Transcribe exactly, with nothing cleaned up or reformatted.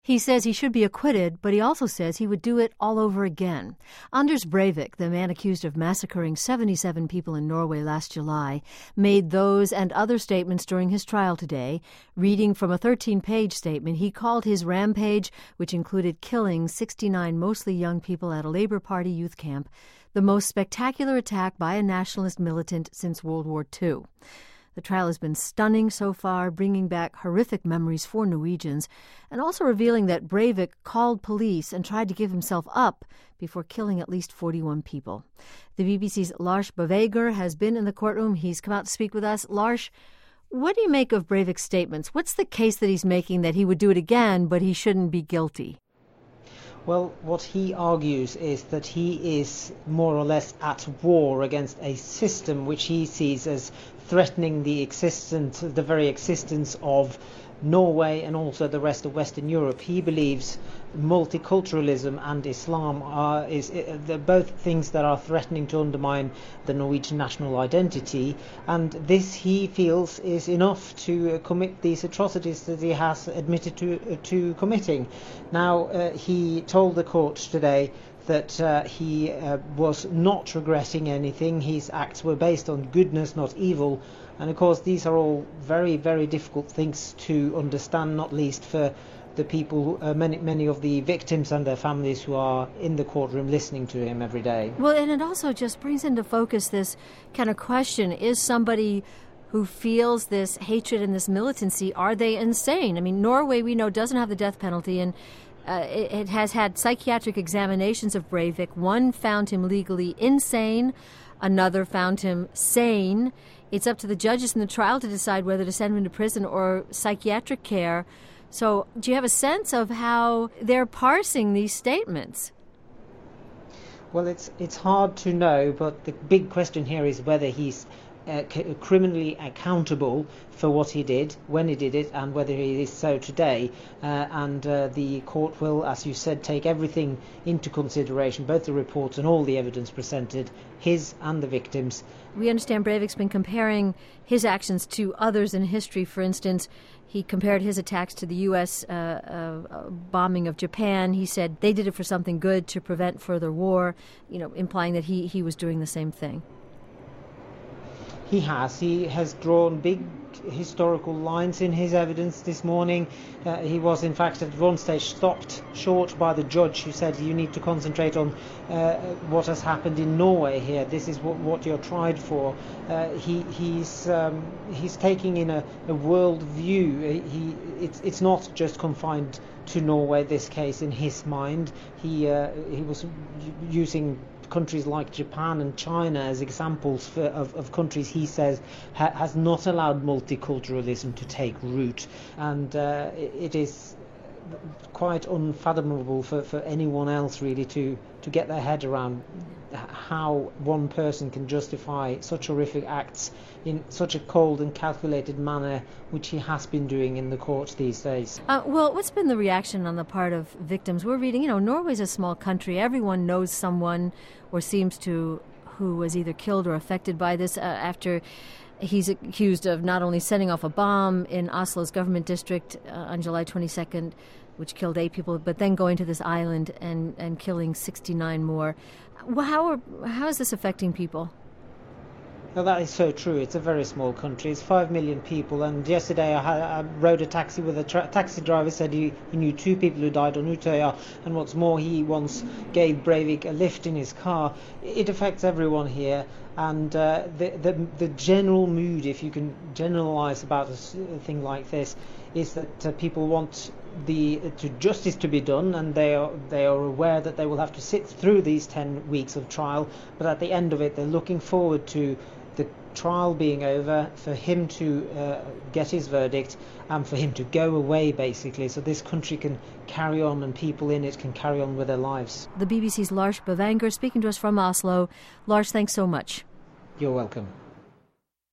He says he should be acquitted, but he also says he would do it all over again. Anders Breivik, the man accused of massacring seventy-seven people in Norway last July, made those and other statements during his trial today. Reading from a thirteen-page statement, he called his rampage, which included killing sixty-nine mostly young people at a Labour Party youth camp, the most spectacular attack by a nationalist militant since World War Two. The trial has been stunning so far, bringing back horrific memories for Norwegians, and also revealing that Breivik called police and tried to give himself up before killing at least forty-one people. The B B C's Lars Bavager has been in the courtroom. He's come out to speak with us. Lars, what do you make of Breivik's statements? What's the case that he's making that he would do it again, but he shouldn't be guilty? Well, what he argues is that he is more or less at war against a system which he sees as threatening the existence, the very existence of Norway and also the rest of Western Europe. He believes multiculturalism and Islam are is they're both things that are threatening to undermine the Norwegian national identity, and this he feels is enough to uh, commit these atrocities that he has admitted to uh, to committing. Now uh, he told the court today that uh, he uh, was not regretting anything. His acts were based on goodness, not evil. And of course, these are all very, very difficult things to understand, not least for the people, uh, many, many of the victims and their families who are in the courtroom listening to him every day. Well, and it also just brings into focus this kind of question: is somebody who feels this hatred and this militancy, are they insane? I mean, Norway, we know, doesn't have the death penalty, and Uh, it, it has had psychiatric examinations of Breivik. One found him legally insane. Another found him sane. It's up to the judges in the trial to decide whether to send him to prison or psychiatric care. So do you have a sense of how they're parsing these statements? Well, it's it's hard to know, but the big question here is whether he's Uh, c- criminally accountable for what he did, when he did it, and whether he is so today. Uh, and uh, the court will, as you said, take everything into consideration, both the reports and all the evidence presented, his and the victims. We understand Breivik's been comparing his actions to others in history. For instance, he compared his attacks to the U S uh, uh, bombing of Japan. He said they did it for something good, to prevent further war, you know, implying that he, he was doing the same thing. He has. He has drawn big historical lines in his evidence this morning. Uh, he was, in fact, at one stage stopped short by the judge, who said, you need to concentrate on uh, what has happened in Norway here. This is what, what you're tried for. Uh, he, he's um, he's taking in a, a world view. He, it's, it's not just confined to Norway, this case, in his mind. He, uh, he was using countries like Japan and China as examples for, of, of countries he says ha, has not allowed multiculturalism to take root, and uh, it, it is quite unfathomable for, for anyone else really to, to get their head around how one person can justify such horrific acts in such a cold and calculated manner, which he has been doing in the courts these days. Uh, well, what's been the reaction on the part of victims? We're reading, you know, Norway's a small country. Everyone knows someone or seems to who was either killed or affected by this uh, after he's accused of not only setting off a bomb in Oslo's government district uh, on July twenty-second, which killed eight people, but then going to this island and, and killing sixty-nine more. Well, how are, how is this affecting people? Well, that is so true. It's a very small country. It's five million people. And yesterday I, had, I rode a taxi with a tra- taxi driver said he, he knew two people who died on Utøya. And what's more, he once gave Breivik a lift in his car. It affects everyone here. And uh, the, the the general mood, if you can generalize about a thing like this, is that uh, people want the uh, to justice to be done, and they are they are aware that they will have to sit through these ten weeks of trial. But at the end of it, they're looking forward to the trial being over, for him to uh, get his verdict, and for him to go away, basically, so this country can carry on and people in it can carry on with their lives. The B B C's Lars Bavanger speaking to us from Oslo. Lars, thanks so much. You're welcome.